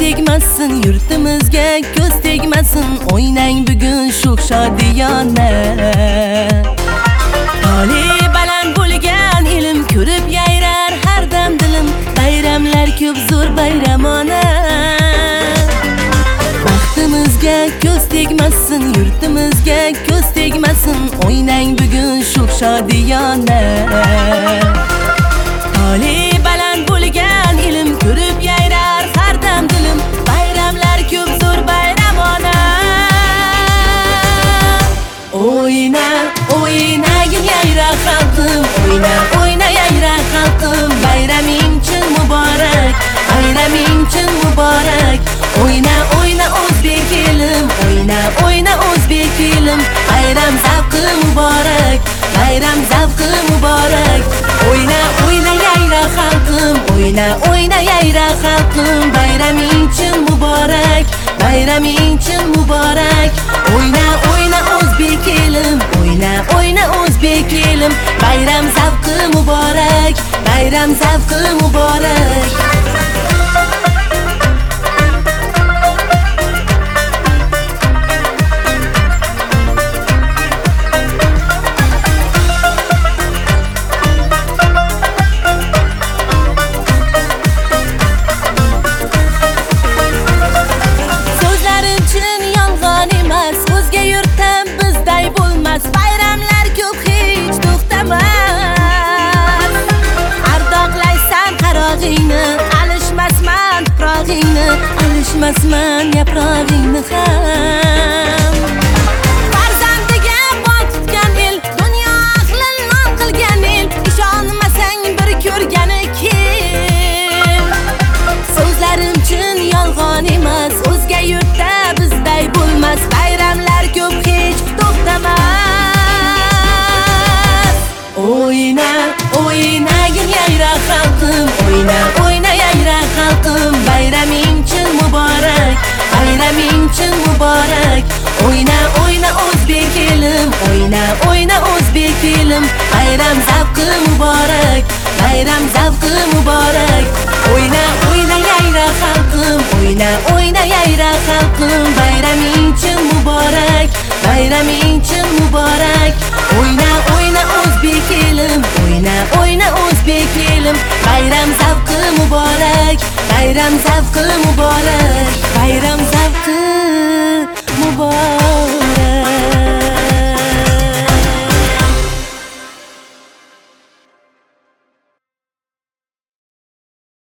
tegmasin, yurtimizga ko'z tegmasin. O'ynang bugun shulq shodiyona. Toli baland bo'lgan ilm ko'rib yayrar har dam dilim. Bayramlar ko'p zo'r bayramona. Baxtimizga ko'z tegmasin, yurtimizga ko'z tegmasin. O'ynang bugun shulq shodiyona. Toli baland bo'lgan ilm ko'rib yayrar har dam dilim. Bayramlar ko'p zo'r bayramona. O'yna, o'ynagin yayra xalqim, o'yna, o'yna yayra xalqim. Bayraming chin muborak, bayraming chin muborak. O'yna, o'yna o'zbek elim, o'yna, o'yna o'zbek elim. Bayram zavqi muborak, bayram zavqi muborak. O'yna, o'yna yayra xalqim, o'yna, o'yna yayra xalqim. Bayraming chin muborak, bayraming chin muborak. O'yna, o'yna o'zbek elim, o'yna, o'yna o'zbek elim. Bayram zavqi muborak, bayram zavqi muborak. Bayramlar ko'p hech to'xtamas. Ardoqlaysan qarog'ingni, alishmasman tuprog'ingni, alishmasman yaprog'ingni ham. Farzandiga bog' tutgan el, dunyo ahli non qilgan el. Ishonmasang bir ko'rgani kim? So'zlarim chin yolg'on emas, o'zga yurtda bizday bo'lmas. Bayramlar ko'p hech to'xtamas. O'yna, o'ynagin yayra xalqim, o'yna, o'yna yayra xalqim. Bayraming chin muborak, bayraming chin muborak. O'yna, o'yna o'zbek elim, o'yna, o'yna o'zbek elim. Bayram zavqi muborak, bayram zavqi muborak. O'yna, o'yna yayra xalqim, o'yna, o'yna yayra xalqim. Bayraming chin muborak, bayraming chin muborak. O'yna, o'yna o'zbek elim, o'yna, o'yna o'zbek elim. Bayram zavqi muborak, bayram zavqi muborak. Bayram zavqi muborak.